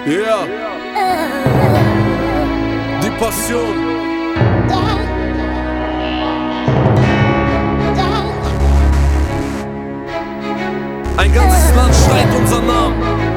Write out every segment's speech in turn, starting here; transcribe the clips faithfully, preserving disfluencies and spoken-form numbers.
Yeah. Die Passion. Ein ganzes Land schreit unser Namen.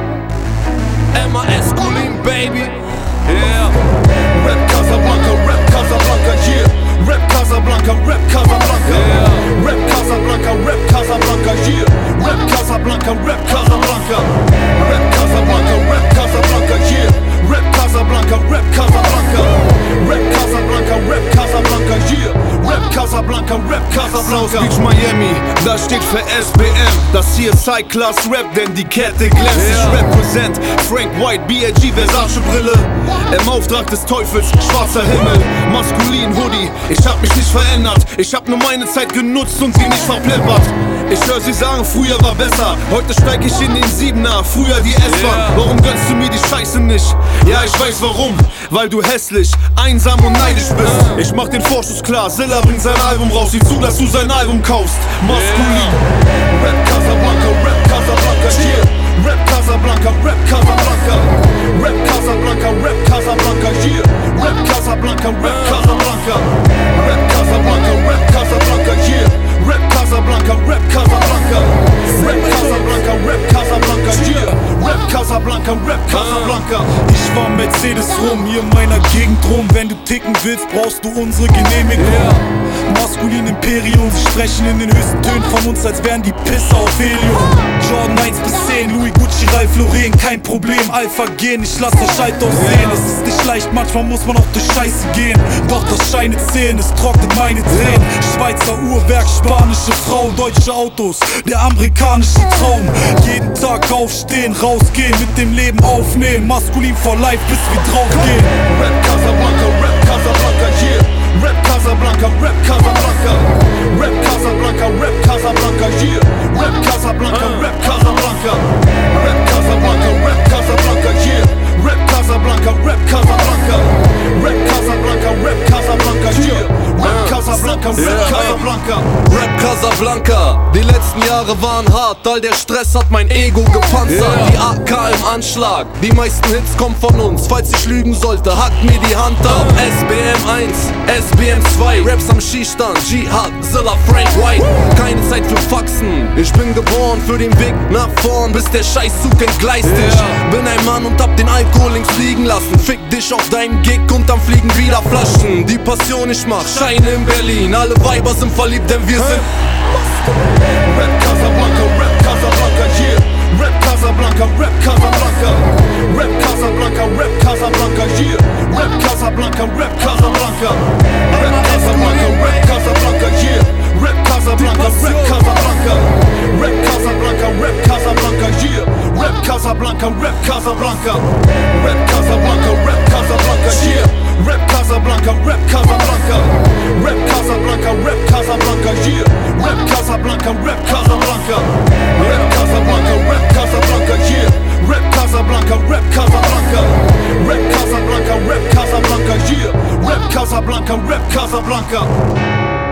M A S Kulin, baby. Yeah. Rap Casablanca, Rap Casablanca, yeah. Rap Casablanca, Rap Casablanca, Yeah. Rap Casablanca, Rap Casablanca, yeah. Rap Casablanca, Rap Casablanca, Rap Casablanca, Rap Casablanca, yeah. Rap Casablanca, Rap Casablanca, Rap Casablanca, Rap Casablanca, yeah. Rap Casablanca, Rap Casablanca. South Beach, Miami, das steht für S B M. Das hier ist High-Class Rap, denn die Kette glänzt. Yeah. Ich represent Frank White, B I G, Versace-Brille. Im Auftrag des Teufels, schwarzer Himmel, maskulin Hoodie. Ich hab mich nicht verändert, ich hab nur meine Zeit genutzt und sie nicht verplempert. Ich höre sie sagen, früher war besser. Heute steig ich in den Siebener, früher die S-Bahn. Yeah. Warum gönnst du mir die Scheiße nicht? Ja, ich weiß warum. Weil du hässlich, einsam und neidisch bist. Ich mach den Vorschuss klar, Zilla bringt sein Album raus. Sieh zu, dass du sein Album kaufst. Maskulin. Rap Casablanca, Rap Casablanca, yeah. Rap Casablanca, Rap Casablanca, Rap Casablanca, Rap Casablanca, yeah. Rap Casablanca, Rap Casablanca, Rap Casablanca, Rap Casablanca, yeah. Rap Casablanca, Rap Casablanca, Rap Casablanca, Rap Casablanca, yeah. Rap Casablanca, Rap Casablanca. Ich fahr Mercedes rum, hier in meiner Gegend rum. Wenn du ticken willst, brauchst du unsere Genehmigung. Yeah. Maskulin Imperium, sie sprechen in den höchsten Tönen von uns, als wären die Pisser auf Helium. Jordan eins bis zehn, Louis Gucci, Ralph Lauren, kein Problem, Alpha gehen, ich lass das Scheit aussehen. Yeah. Es ist nicht leicht, manchmal muss man auch durch Scheiße gehen. Doch das Scheine zählen, es trocknet meine Tränen. Schweizer Uhrwerk, spanische Frau, deutsche Autos, der amerikanische Traum. Jeden Tag aufstehen, rausgehen, mit dem Leben aufnehmen. Maskulin for life, bis wir draufgehen. Rap Casablanca, Rap Casablanca, yeah. Rap Casablanca, Rap Casablanca, Rap Casablanca, Rap Casablanca, yeah. Rap Casablanca, Rap Casablanca, Rap Casablanca, Rap Casablanca, yeah. Rap Casablanca, Rap Casablanca, Rap Casablanca, Rap Casablanca, yeah. Rap Casablanca, Rap Casablanca. Rap Casablanca, die letzten Jahre waren hart, all der Stress hat mein Ego gepanzert. Yeah. Die A K im Anschlag, die meisten Hits kommen von uns. Falls ich lügen sollte, hackt mir die Hand ab. S B M eins, S B M zwei, Raps am Skistand, Jihad, Zilla, Frank White. Keine Zeit für Faxen, ich bin geboren für den Weg nach vorn, bis der Scheißzug entgleist dich. Yeah. Bin ein Mann und hab den Alkohol links liegen lassen. Fick dich auf deinen Gig und dann fliegen wieder Flaschen. Die Passion ich mach, Scheine in Berlin, alle Weiber sind verliebt, denn wir sind Rap Casablanca, Rap Casablanca, yeah. Rap Casablanca, Rap Casablanca, Rap Casablanca, Rap Casablanca, yeah. Rap Casablanca, Rap Casablanca, Rap Casablanca, Rap Casablanca, yeah. Rap Casablanca, Rap Casablanca, Rap Casablanca, Rap Casablanca, yeah. Rap Casablanca, Rap Casablanca, Rap Casablanca, Rap Casablanca, yeah. Rap Casablanca, Rap Casablanca, Rap Casablanca, Rap Casablanca, yeah. Rap Casablanca, Rap Casablanca, Rap Casablanca, Rap Casablanca, yeah. Rap Casablanca, Rap Casablanca, Rap Casablanca, Rap Casablanca, yeah. Rap Casablanca, Rap Casablanca.